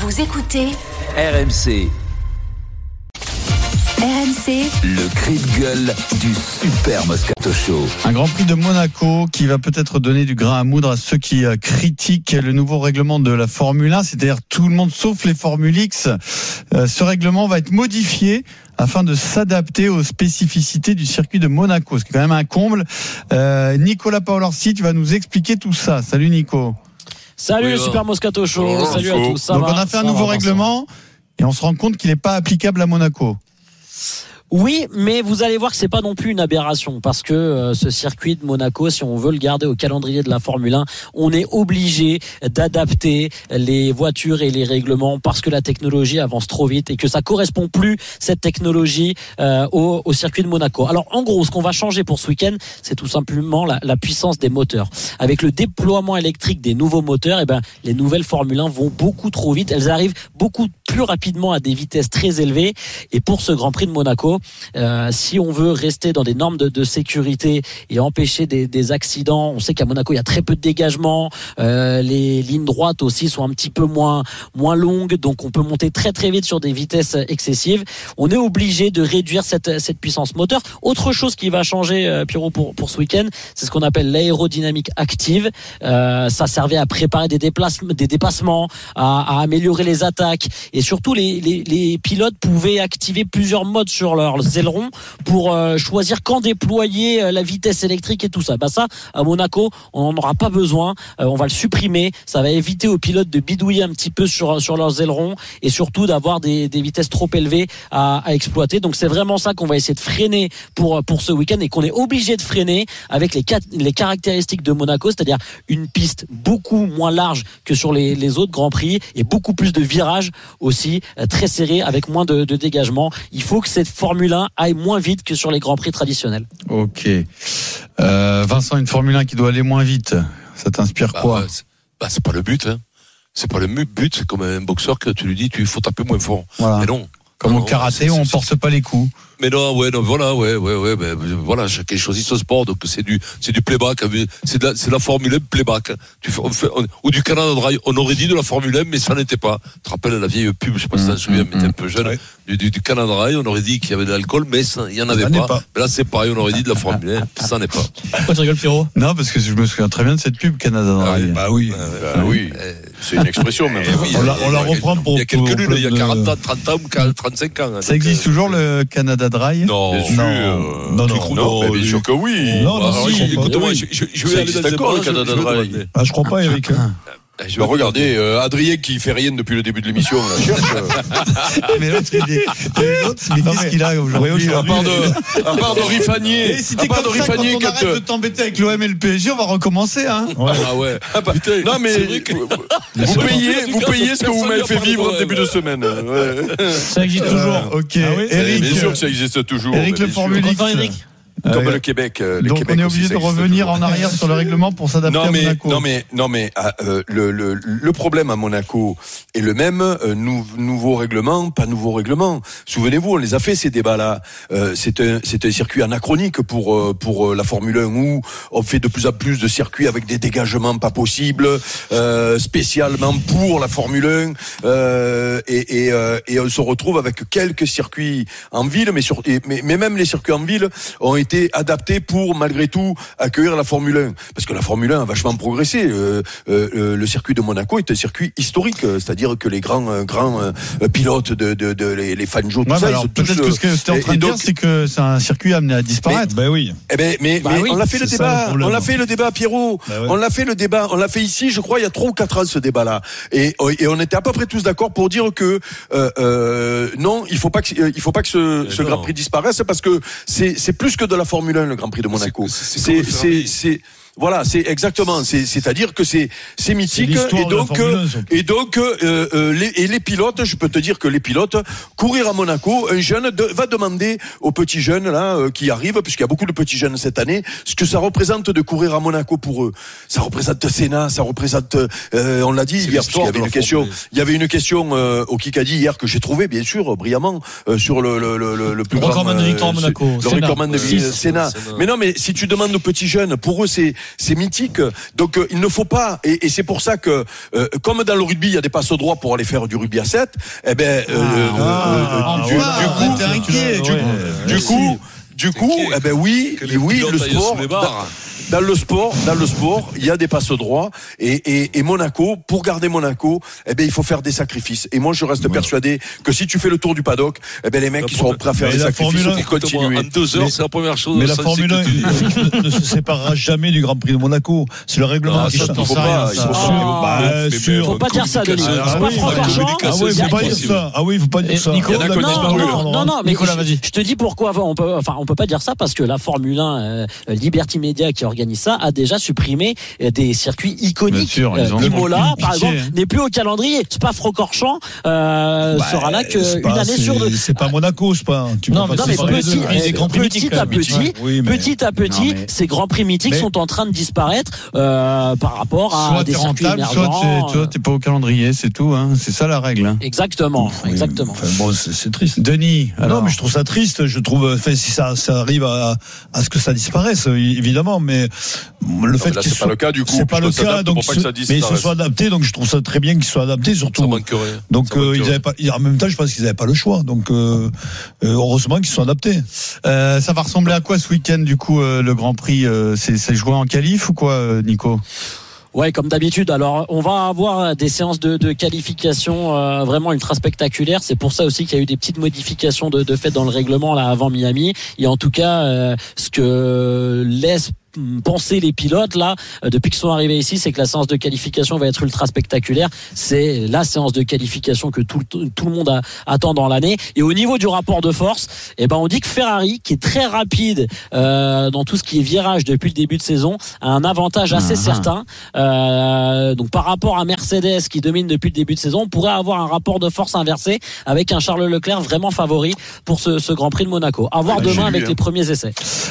Vous écoutez RMC. RMC, Le cri de gueule du Super Moscato Show. Un Grand Prix de Monaco qui va peut-être donner du grain à moudre à ceux qui critiquent le nouveau règlement de la Formule 1, c'est-à-dire tout le monde sauf les Formule X. Ce règlement va être modifié afin de s'adapter aux spécificités du circuit de Monaco, ce qui est quand même un comble. Nicolas Paolorsi, tu vas nous expliquer tout ça. Salut Nico. Salut le Super Moscato Show, salut à tous. Donc on a fait un nouveau règlement et on se rend compte qu'il n'est pas applicable à Monaco. Oui, mais vous allez voir que c'est pas non plus une aberration parce que ce circuit de Monaco, si on veut le garder au calendrier de la Formule 1, on est obligé d'adapter les voitures et les règlements parce que la technologie avance trop vite et que ça correspond plus, cette technologie, au circuit de Monaco. Alors en gros, ce qu'on va changer pour ce week-end, c'est tout simplement la puissance des moteurs. Avec le déploiement électrique des nouveaux moteurs, les nouvelles Formule 1 vont beaucoup trop vite. Elles arrivent beaucoup plus rapidement à des vitesses très élevées. Et pour ce Grand Prix de Monaco, si on veut rester dans des normes de sécurité et empêcher des accidents, on sait qu'à Monaco il y a très peu de dégagement, les lignes droites aussi sont un petit peu moins longues, donc on peut monter très très vite sur des vitesses excessives. On est obligé de réduire cette puissance moteur. Autre chose qui va changer, Pierrot, pour ce week-end, c'est ce qu'on appelle l'aérodynamique active. Ça servait à préparer des dépassements, à améliorer les attaques, et surtout les pilotes pouvaient activer plusieurs modes sur leurs ailerons pour choisir quand déployer la vitesse électrique et tout ça. Ça, à Monaco, on n'en aura pas besoin. On va le supprimer. Ça va éviter aux pilotes de bidouiller un petit peu sur leurs ailerons et surtout d'avoir des vitesses trop élevées à exploiter. Donc c'est vraiment ça qu'on va essayer de freiner pour ce week-end et qu'on est obligé de freiner avec les caractéristiques de Monaco, c'est-à-dire une piste beaucoup moins large que sur les autres Grands Prix et beaucoup plus de virages aussi, très serrés avec moins de dégagement. Il faut que cette Formule 1 aille moins vite que sur les Grands Prix traditionnels. Ok. Vincent, une Formule 1 qui doit aller moins vite, ça t'inspire quoi ? C'est pas le but. Hein. C'est pas le but. C'est comme un boxeur que tu lui dis, il faut taper moins fort. Voilà. Mais non. Comme au karaté, on porte pas les coups. Mais non, voilà, chacun choisit son sport, donc c'est du playback, c'est de la Formule 1 playback. Ou du Canada Dry, on aurait dit de la Formule 1, mais ça n'était pas. Tu te rappelles la vieille pub, je sais pas si tu t'en souviens, mais t'es un peu jeune, du Canada Dry, on aurait dit qu'il y avait de l'alcool, mais il y en avait pas. Mais là, c'est pareil, on aurait dit de la Formule 1, ça n'est pas. Pourquoi tu rigoles, Pierrot ? Non, parce que je me souviens très bien de cette pub Canada Dry. Oui. C'est une expression, même. On la reprend pour. Il y a quelques lunes, il y a 40 ans, 30 ans, 35 ans. Ça existe toujours le Canada Dry ? Non. Non, bien sûr que oui. Écoute-moi, je vais aller dans d'accord, le Canada Dry. Je crois pas, Eric. Regardez, Adrien qui fait rien depuis le début de l'émission, là, cherche. Mais l'autre, qu'est-ce qu'il a aujourd'hui ? À part de Rifanier. Et si t'es comme ça, quand on arrête de t'embêter avec l'OM et le PSG, on va recommencer, hein. Ouais. Putain, non, mais vous payez ce que vous m'avez fait vivre en début de semaine. Ça existe toujours. Ok. Eric. Bien sûr que ça existe toujours. Eric, le Formule X. Comme le Québec. Donc on est obligé de revenir en arrière sur le règlement pour s'adapter à Monaco. Non mais le problème à Monaco est le même. Nouveau règlement, pas nouveau règlement. Souvenez-vous, on les a fait ces débats-là. C'est un circuit anachronique pour la Formule 1 où on fait de plus en plus de circuits avec des dégagements pas possibles, spécialement pour la Formule 1. Et on se retrouve avec quelques circuits en ville, mais même les circuits en ville ont été adaptés pour malgré tout accueillir la Formule 1 parce que la Formule 1 a vachement progressé. Le circuit de Monaco est un circuit historique, c'est-à-dire que les grands pilotes les Fangio, tout ça, alors, peut-être que ce que tu es en train de dire, c'est que c'est un circuit amené à disparaître. Mais on l'a fait le débat. On l'a fait le débat, Pierrot. On l'a fait le débat. On l'a fait ici, je crois, il y a 3 ou 4 ans ce débat-là. Et on était à peu près tous d'accord pour dire que non, il faut pas que ce Grand Prix disparaisse parce que c'est plus que de la Formule 1, le Grand Prix de Monaco. Voilà, c'est exactement. C'est-à-dire que c'est mythique et donc les pilotes, je peux te dire que les pilotes courir à Monaco, un jeune va demander aux petits jeunes là qui arrivent, puisqu'il y a beaucoup de petits jeunes cette année, ce que ça représente de courir à Monaco pour eux. Ça représente Senna, ça représente. On l'a dit hier, parce qu'il y avait une question. Il y avait une question au Kikadi hier que j'ai trouvé bien sûr brillamment sur le plus grand recordman de victoire à Monaco. Le recordman de Senna. Mais non, mais si tu demandes aux petits jeunes, pour eux c'est mythique. Donc il ne faut pas, et c'est pour ça que comme dans le rugby il y a des passes droits pour aller faire du rugby à 7, eh ben du coup, eh ben oui, le sport. Dans le sport, il y a des passes droits et Monaco, pour garder Monaco, eh ben il faut faire des sacrifices. Et moi je reste persuadé que si tu fais le tour du paddock, eh ben les mecs ils sont prêts à faire des sacrifices pour continuer. En 2 heures, c'est la première chose. Mais la Formule 1 ne se séparera jamais du Grand Prix de Monaco. C'est le règlement qui change. Il faut pas dire ça, Denis. C'est pas Francorchamps. Faut pas dire ça. Ah oui, faut pas dire ça. Non, mais je te dis pourquoi on peut pas dire ça parce que la Formule 1 Liberty Media qui organise ça a déjà supprimé des circuits iconiques. Imola, par exemple, n'est plus au calendrier. Spa-Francorchamps sera là qu'une année sur deux. C'est pas Monaco, c'est pas. Non, mais petit à petit, ces grands prix mythiques sont en train de disparaître par rapport à des circuits émergents. Soit t'es pas au calendrier, c'est tout. C'est ça la règle. Exactement. Bon, c'est triste. Denis. Non, mais je trouve ça triste. Je trouve, si ça arrive à ce que ça disparaisse, évidemment, mais le fait que c'est pas le cas du coup. C'est pas le cas, donc mais ils se sont adaptés, donc je trouve ça très bien qu'ils soient adaptés, surtout. Ça manquerait. Donc ils avaient pas. En même temps, je pense qu'ils n'avaient pas le choix. Donc heureusement qu'ils sont adaptés. Ça va ressembler à quoi ce week-end du coup le Grand Prix c'est joué en qualif ou quoi, Nico? Ouais, comme d'habitude. Alors, on va avoir des séances de qualification vraiment ultra spectaculaires. C'est pour ça aussi qu'il y a eu des petites modifications de fait dans le règlement là avant Miami. Et en tout cas, ce que laisse penser les pilotes là depuis qu'ils sont arrivés ici, c'est que la séance de qualification va être ultra spectaculaire. C'est la séance de qualification que tout le monde attend dans l'année. Et au niveau du rapport de force, on dit que Ferrari, qui est très rapide dans tout ce qui est virage depuis le début de saison, a un avantage assez certain. Donc par rapport à Mercedes qui domine depuis le début de saison, on pourrait avoir un rapport de force inversé avec un Charles Leclerc vraiment favori pour ce Grand Prix de Monaco. À voir demain avec les premiers essais.